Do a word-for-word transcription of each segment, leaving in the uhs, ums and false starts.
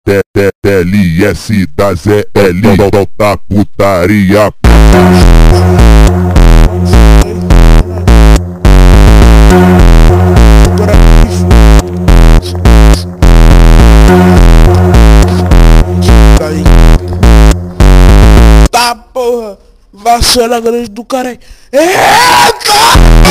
L S da Z L, solta putaria. Tá porra, vassoura grande do cara. Eita!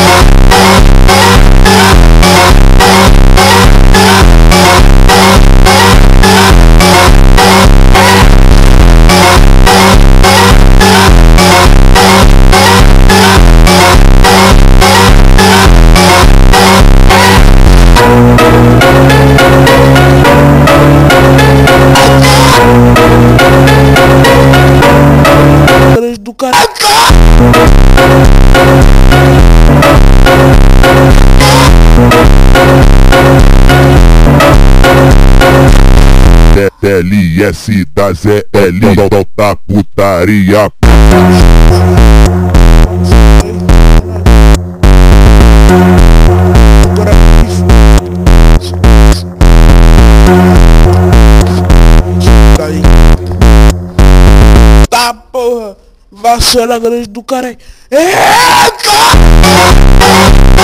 Do cara. L S da Z L, solta putaria. Tá porra, vassoura grande do cara. Eita!